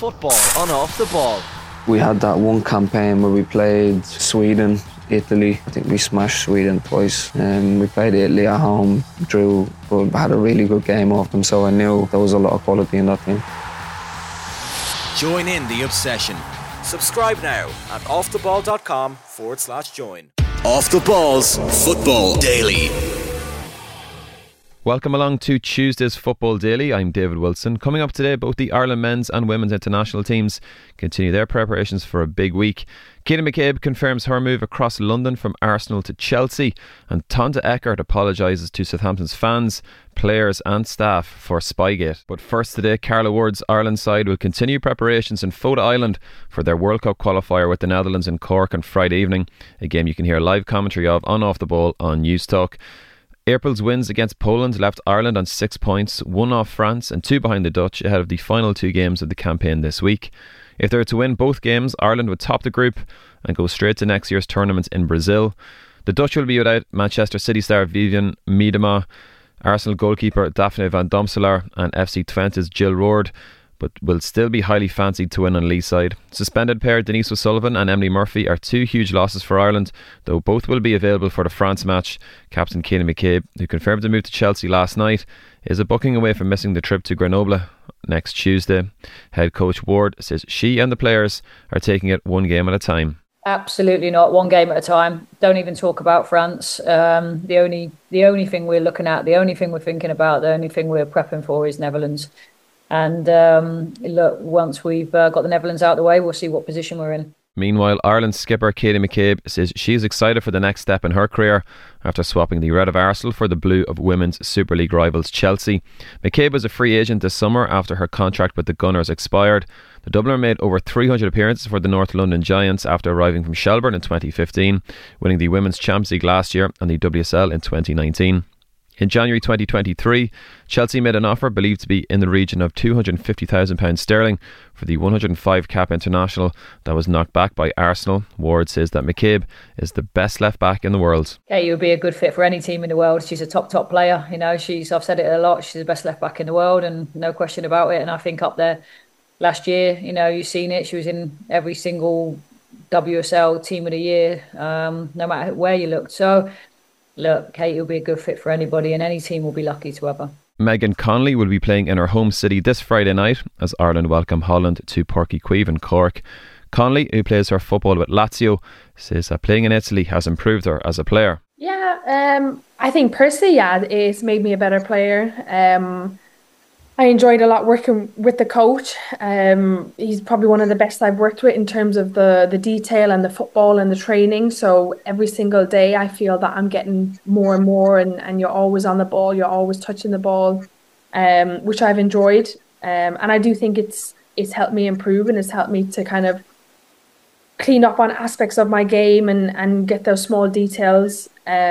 football on Off the Ball. We had that one campaign where we played Sweden, Italy. I think we smashed Sweden twice. We played Italy at home, drew, but had a really good game off them, so I knew there was a lot of quality in that team. Join in the obsession. Subscribe now at offtheball.com/join. Off the Ball's Football Daily. Welcome along to Tuesday's Football Daily. I'm David Wilson. Coming up today, both the Ireland men's and women's international teams continue their preparations for a big week. Keelan McCabe confirms her move across London from Arsenal to Chelsea, and Tonda Eckert apologises to Southampton's fans, players and staff for Spygate. But first today, Carla Ward's Ireland side will continue preparations in Fota Island for their World Cup qualifier with the Netherlands in Cork on Friday evening, a game you can hear live commentary of on Off the Ball on News Talk. April's wins against Poland left Ireland on 6 points, 1 off France and 2 behind the Dutch ahead of the final 2 games of the campaign this week. If they were to win both games, Ireland would top the group and go straight to next year's tournament in Brazil. The Dutch will be without Manchester City star Vivian Miedema, Arsenal goalkeeper Daphne van Domselaar and FC Twente's Jill Roord, but will still be highly fancied to win on Lee's side. Suspended pair Denise O'Sullivan and Emily Murphy are 2 huge losses for Ireland, though both will be available for the France match. Captain Keelan McCabe, who confirmed the move to Chelsea last night, is a booking away from missing the trip to Grenoble next Tuesday. Head coach Ward says she and the players are taking it one game at a time. Absolutely not, one game at a time. Don't even talk about France. The only thing we're looking at, the only thing we're thinking about, the only thing we're prepping for is Netherlands. And look, once we've got the Netherlands out of the way, we'll see what position we're in. Meanwhile, Ireland's skipper Keelan McCabe says she's excited for the next step in her career after swapping the red of Arsenal for the blue of women's Super League rivals Chelsea. McCabe was a free agent this summer after her contract with the Gunners expired. The Dubliner made over 300 appearances for the North London Giants after arriving from Shelbourne in 2015, winning the Women's Champions League last year and the WSL in 2019. In January 2023, Chelsea made an offer believed to be in the region of £250,000 sterling for the 105 cap international that was knocked back by Arsenal. Ward says that McCabe is the best left back in the world. Kate would be a good fit for any team in the world. She's a top player. You know, I've said it a lot. She's the best left back in the world, and no question about it. And I think up there last year, you know, you've seen it. She was in every single WSL team of the year, no matter where you looked. So, look, Kate will be a good fit for anybody, and any team will be lucky to have her. Megan Connolly will be playing in her home city this Friday night as Ireland welcome Holland to Páirc Uí Chaoimh in Cork. Connolly, who plays her football with Lazio, says that playing in Italy has improved her as a player. Yeah, I think personally, it's made me a better player. I enjoyed a lot working with the coach. He's probably one of the best I've worked with in terms of the detail and the football and the training. So every single day I feel that I'm getting more and more, and you're always on the ball, you're always touching the ball, which I've enjoyed. And I do think it's helped me improve, and it's helped me to kind of clean up on aspects of my game and get those small details.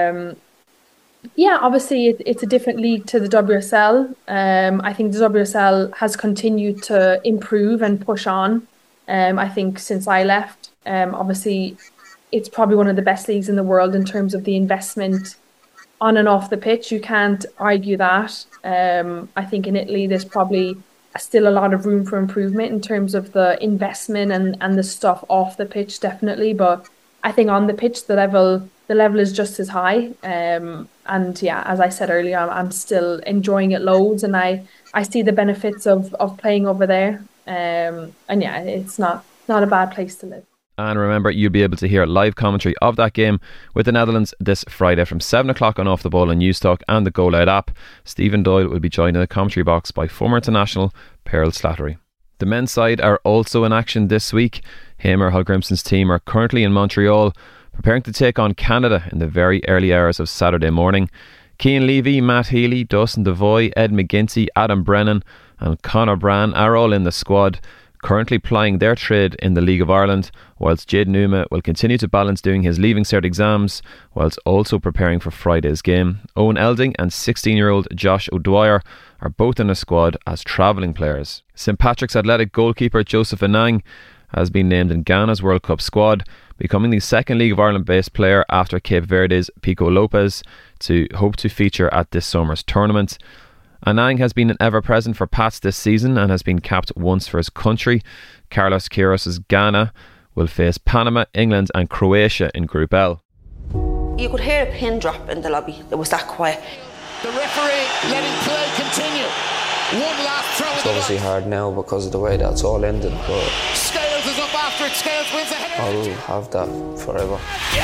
Yeah, obviously it's a different league to the WSL. I think the WSL has continued to improve and push on. I think since I left, obviously it's probably one of the best leagues in the world in terms of the investment on and off the pitch. You can't argue that. I think in Italy there's probably still a lot of room for improvement in terms of the investment and the stuff off the pitch, definitely. But I think on the pitch the level is just as high. And yeah, as I said earlier, I'm still enjoying it loads, and I see the benefits of playing over there. And yeah, it's not a bad place to live. And remember, you'll be able to hear live commentary of that game with the Netherlands this Friday from 7 o'clock on Off the Ball on News Talk and the Go Loud app. Stephen Doyle will be joined in the commentary box by former international Pearl Slattery. The men's side are also in action this week. Hamer Hallgrimsson's team are currently in Montreal, preparing to take on Canada in the very early hours of Saturday morning. Cian Levy, Matt Healy, Dustin Devoy, Ed McGinty, Adam Brennan and Conor Brann are all in the squad, currently plying their trade in the League of Ireland, whilst Jade Numa will continue to balance doing his Leaving Cert exams whilst also preparing for Friday's game. Owen Elding and 16-year-old Josh O'Dwyer are both in the squad as travelling players. St Patrick's Athletic goalkeeper Joseph Anang has been named in Ghana's World Cup squad, becoming the second League of Ireland based player after Cape Verde's Pico Lopez to hope to feature at this summer's tournament. Anang has been an ever-present for Pats this season and has been capped once for his country. Carlos Queiroz' Ghana will face Panama, England and Croatia in Group L. You could hear a pin drop in the lobby. It was that quiet. The referee letting play continue. One last throw. It's obviously hard now because of the way that's all ended, but Scales is up after it. Scales wins the header. I'll have that forever.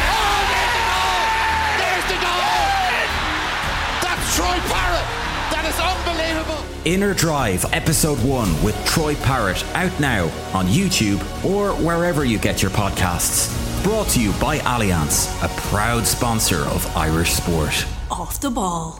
There's the goal! That's Troy Parrott. That is unbelievable. Inner Drive Episode 1 with Troy Parrott, out now on YouTube or wherever you get your podcasts. Brought to you by Allianz, a proud sponsor of Irish sport. Off the ball.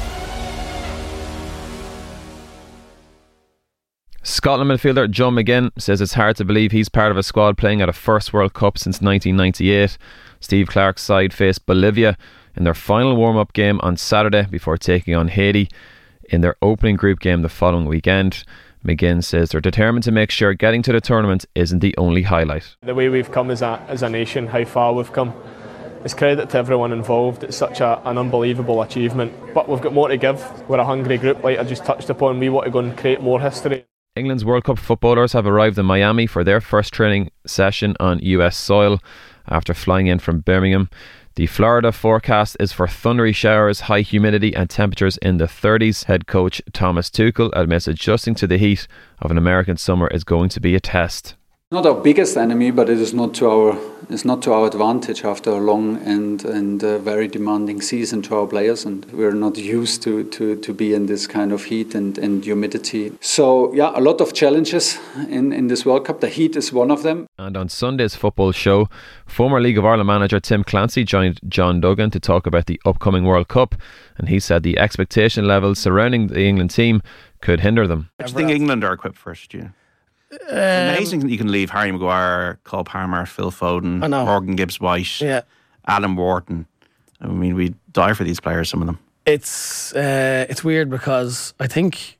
Scotland midfielder Joe McGinn says it's hard to believe he's part of a squad playing at a first World Cup since 1998. Steve Clarke's side faced Bolivia in their final warm-up game on Saturday before taking on Haiti in their opening group game the following weekend. McGinn says they're determined to make sure getting to the tournament isn't the only highlight. The way we've come as a nation, how far we've come, it's credit to everyone involved. It's such an unbelievable achievement, but we've got more to give. We're a hungry group, like I just touched upon. We want to go and create more history. England's World Cup footballers have arrived in Miami for their first training session on US soil after flying in from Birmingham. The Florida forecast is for thundery showers, high humidity and temperatures in the 30s. Head coach Thomas Tuchel admits adjusting to the heat of an American summer is going to be a test. Not our biggest enemy, but it is not to our advantage after a long and very demanding season to our players, and we're not used to be in this kind of heat and humidity. So yeah, a lot of challenges in this World Cup. The heat is one of them. And on Sunday's football show, former League of Ireland manager Tim Clancy joined John Duggan to talk about the upcoming World Cup, and he said the expectation levels surrounding the England team could hinder them. Do you think England are equipped for it, Stu? It's amazing that you can leave Harry Maguire, Cole Palmer, Phil Foden, Morgan Gibbs-White, Adam Wharton. I mean, we die for these players, some of them. It's weird because I think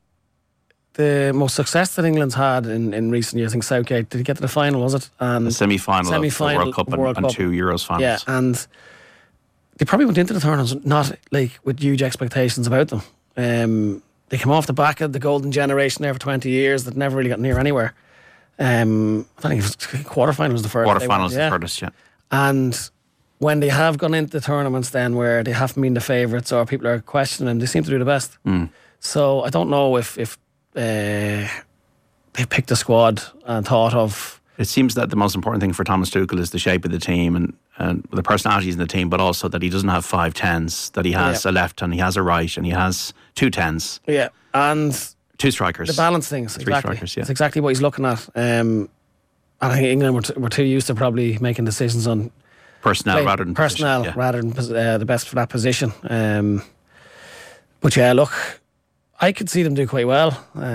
the most success that England's had in recent years, I think Southgate, did he get to the final, was it? And the semi-final of the World Cup and 2 Euros finals. Yeah, and they probably went into the tournament not like with huge expectations about them. They came off the back of the golden generation there for 20 years that never really got near anywhere. I think it was quarterfinal was the first. Quarterfinal was the furthest, yeah. And when they have gone into the tournaments then where they haven't been the favourites or people are questioning them, they seem to do the best. So I don't know if they picked a squad and thought of... It seems that the most important thing for Thomas Tuchel is the shape of the team and the personalities in the team, but also that he doesn't have 5 10s, that he has a left and he has a right and he has 2 10s. Yeah, and 2 strikers. The balance things, 3 exactly. strikers, yeah. It's exactly what he's looking at. I think England were too used to probably making decisions on personnel rather than the best for that position. But yeah, look, I could see them do quite well.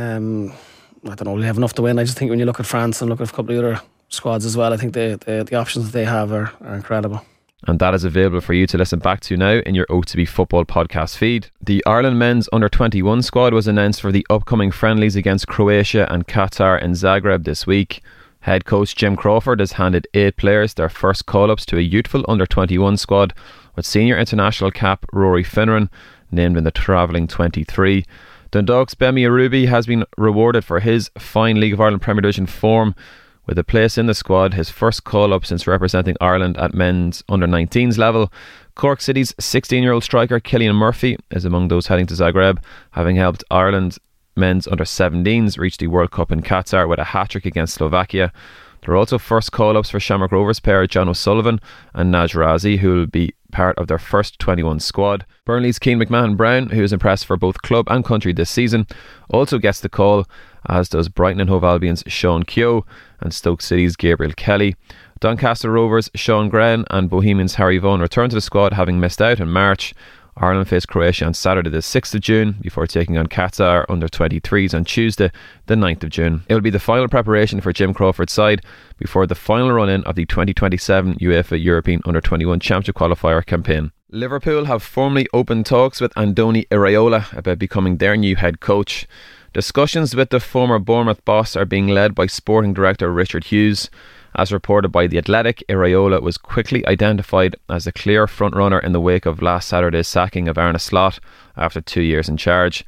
I don't know, they have enough to win. I just think when you look at France and look at a couple of other squads as well, I think the options that they have are incredible. And that is available for you to listen back to now in your OTB Football podcast feed. The Ireland men's under-21 squad was announced for the upcoming friendlies against Croatia and Qatar in Zagreb this week. Head coach Jim Crawford has handed 8 players their first call-ups to a youthful under-21 squad, with senior international cap Rory Finneran named in the travelling 23. Dundalk's Bemi Arubi has been rewarded for his fine League of Ireland Premier Division form, with a place in the squad, his first call-up since representing Ireland at men's under-19s level. Cork City's 16-year-old striker Killian Murphy is among those heading to Zagreb, having helped Ireland men's under-17s reach the World Cup in Qatar with a hat-trick against Slovakia. There are also first call-ups for Shamrock Rovers pair John O'Sullivan and Naj Razi, who will be part of their first 21 squad. Burnley's Keane McMahon-Brown, who is impressed for both club and country this season, also gets the call, as does Brighton and Hove Albion's Sean Keogh and Stoke City's Gabriel Kelly. Doncaster Rovers' Sean Grenn and Bohemians' Harry Vaughan return to the squad, having missed out in March. Ireland face Croatia on Saturday the 6th of June before taking on Qatar under-23s on Tuesday the 9th of June. It will be the final preparation for Jim Crawford's side before the final run-in of the 2027 UEFA European Under-21 Championship qualifier campaign. Liverpool have formally opened talks with Andoni Iraola about becoming their new head coach. Discussions with the former Bournemouth boss are being led by sporting director Richard Hughes. As reported by The Athletic, Iraola was quickly identified as the clear frontrunner in the wake of last Saturday's sacking of Arne Slot after 2 years in charge.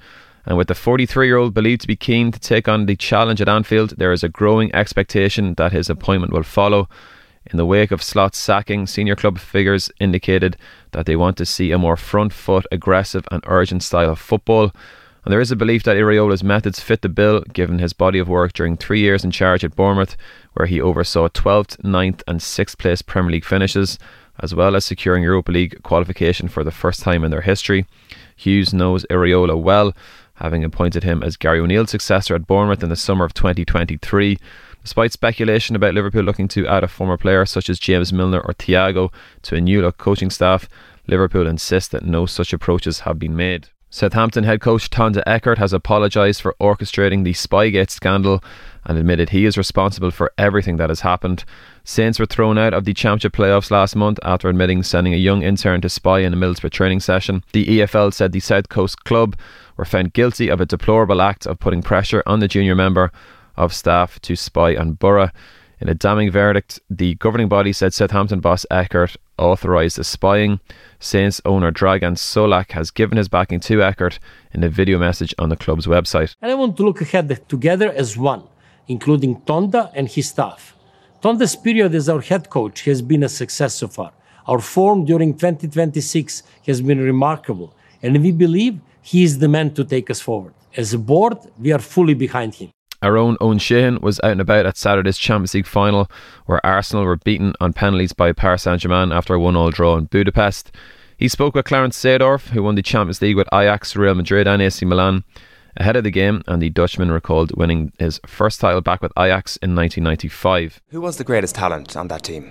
And with the 43-year-old believed to be keen to take on the challenge at Anfield, there is a growing expectation that his appointment will follow. In the wake of Slot's sacking, senior club figures indicated that they want to see a more front-foot, aggressive and urgent style of football. And there is a belief that Iraola's methods fit the bill, given his body of work during 3 years in charge at Bournemouth, where he oversaw 12th, 9th and 6th place Premier League finishes, as well as securing Europa League qualification for the first time in their history. Hughes knows Iraola well, having appointed him as Gary O'Neill's successor at Bournemouth in the summer of 2023. Despite speculation about Liverpool looking to add a former player such as James Milner or Thiago to a new-look coaching staff, Liverpool insist that no such approaches have been made. Southampton head coach Tonda Eckert has apologised for orchestrating the Spygate scandal and admitted he is responsible for everything that has happened. Saints were thrown out of the Championship playoffs last month after admitting sending a young intern to spy in a Middlesbrough training session. The EFL said the South Coast club were found guilty of a deplorable act of putting pressure on the junior member of staff to spy on Borough. In a damning verdict, the governing body said Southampton boss Eckert authorised the spying. Saints owner Dragan Solak has given his backing to Eckert in a video message on the club's website. And I want to look ahead together as one, including Tonda and his staff. Tonda's period as our head coach has been a success so far. Our form during 2026 has been remarkable, and we believe he is the man to take us forward. As a board, we are fully behind him. Our own Owen Sheehan was out and about at Saturday's Champions League final, where Arsenal were beaten on penalties by Paris Saint-Germain after a 1-1 draw in Budapest. He spoke with Clarence Seedorf, who won the Champions League with Ajax, Real Madrid and AC Milan ahead of the game, and the Dutchman recalled winning his first title back with Ajax in 1995. Who was the greatest talent on that team?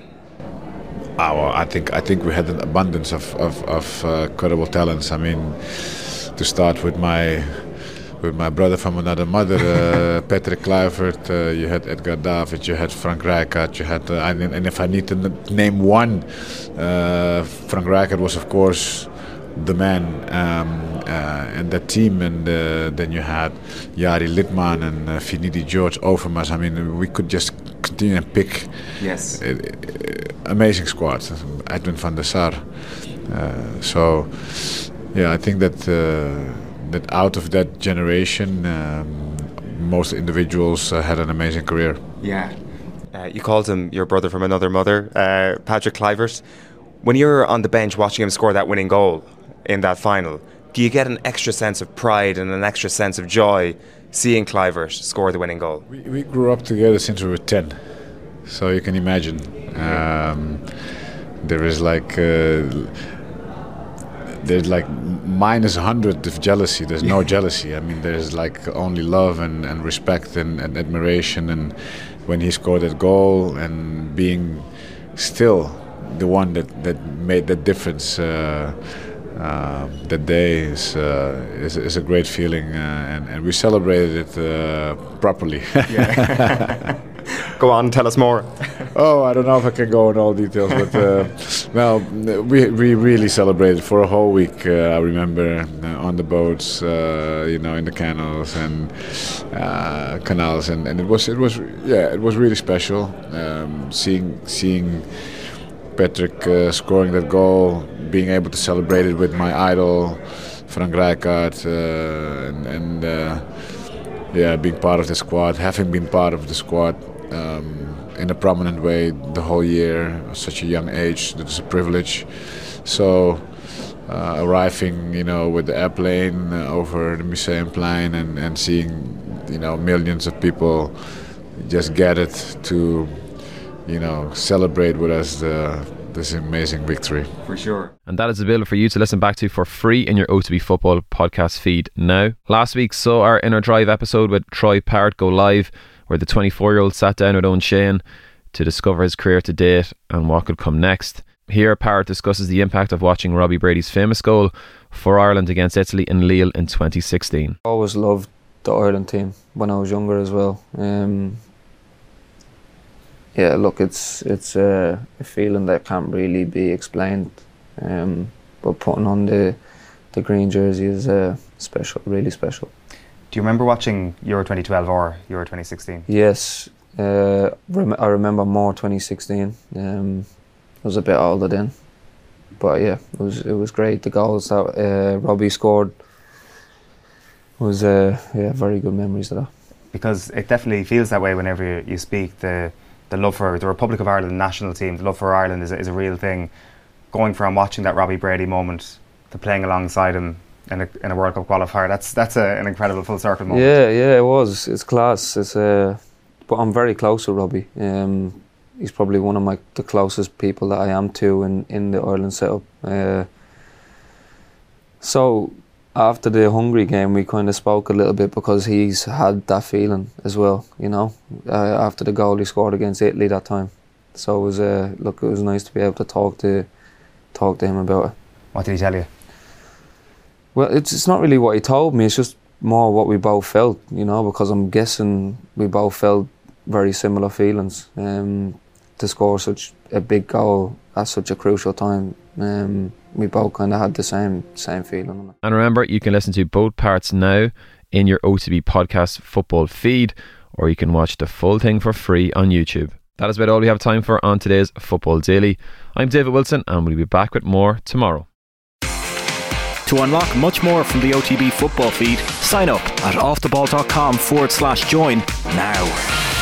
Well, I think we had an abundance of credible talents. I mean, to start with my brother from another mother, Patrick Kluivert, you had Edgar Davids, you had Frank Rijkaard, you had, and if I need to name one, Frank Rijkaard was of course the man in that team, and then you had Jari Litman and Finidi George Overmars. I mean, we could just continue and pick. Yes. Amazing squad, Edwin van der Sar. So, yeah, I think that out of that generation, most individuals had an amazing career. Yeah. You called him your brother from another mother, Patrick Kluivert. When you're on the bench watching him score that winning goal in that final, do you get an extra sense of pride and an extra sense of joy seeing Kluivert score the winning goal? We grew up together since we were 10, so you can imagine. There is like there's like minus 100 of jealousy. There's no jealousy. I mean, there's like only love and respect and admiration. And when he scored that goal and being still the one that made that difference that day is a great feeling, and we celebrated it properly. Yeah. Go on, tell us more. Oh, I don't know if I can go in all details, but well, we really celebrated for a whole week. I remember on the boats, in the canals and canals, and it was really special. Seeing Patrick scoring that goal, being able to celebrate it with my idol, Frank Rijkaard, and being part of the squad, having been part of the squad in a prominent way the whole year, at such a young age, that is a privilege. So arriving, with the airplane over the Museumplein and seeing, millions of people just gathered to, celebrate with us this amazing victory. For sure. And that is available for you to listen back to for free in your O2B Football podcast feed now. Last week saw our Inner Drive episode with Troy Parrott go live, where the 24-year-old sat down with Owen Sheehan to discover his career to date and what could come next. Here, Parrott discusses the impact of watching Robbie Brady's famous goal for Ireland against Italy in Lille in 2016. I always loved the Ireland team when I was younger as well. Yeah, look, it's a feeling that can't really be explained. But putting on the green jersey is special, really special. Do you remember watching Euro 2012 or Euro 2016? Yes, I remember more 2016. I was a bit older then, but yeah, it was great. The goals that Robbie scored was very good memories of that. Because it definitely feels that way whenever you speak. The love for the Republic of Ireland national team, the love for Ireland is a real thing. Going from watching that Robbie Brady moment to playing alongside him in a World Cup qualifier, that's an incredible full circle moment. Yeah, it was. It's class. But I'm very close with Robbie. He's probably one of the closest people that I am to in the Ireland setup. So after the Hungary game, we kind of spoke a little bit because he's had that feeling as well, you know, after the goal he scored against Italy that time. So it was it was nice to be able to talk to him about it. What did he tell you? Well, it's not really what he told me, it's just more what we both felt, you know, because I'm guessing we both felt very similar feelings. To score such a big goal at such a crucial time, we both kind of had the same feeling. And remember, you can listen to both parts now in your OTB podcast football feed, or you can watch the full thing for free on YouTube. That is about all we have time for on today's Football Daily. I'm David Wilson, and we'll be back with more tomorrow. To unlock much more from the OTB football feed, sign up at offtheball.com/join now.